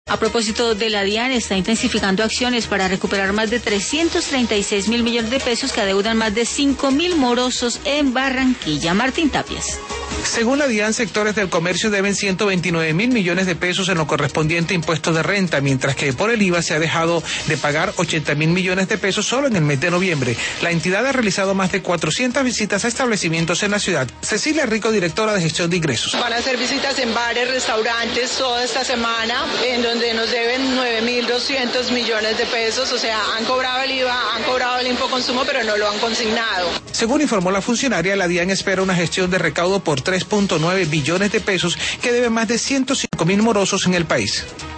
A propósito de la DIAN, está intensificando acciones para recuperar más de 336.000 millones de pesos que adeudan más de 5.000 morosos en Barranquilla. Martín Tapias. Según la DIAN, sectores del comercio deben 129.000 millones de pesos en lo correspondiente a impuestos de renta, mientras que por el IVA se ha dejado de pagar 80.000 millones de pesos solo en el mes de noviembre. La entidad ha realizado más de 400 visitas a establecimientos en la ciudad. Cecilia Rico, directora de gestión de ingresos. Van a hacer visitas en bares, restaurantes toda esta semana, en donde nos deben 9.200 millones de pesos, o sea, han cobrado el IVA, han cobrado el Infoconsumo, pero no lo han consignado. Según informó la funcionaria, la DIAN espera una gestión de recaudo por 3.9 billones de pesos que deben más de 105.000 morosos en el país.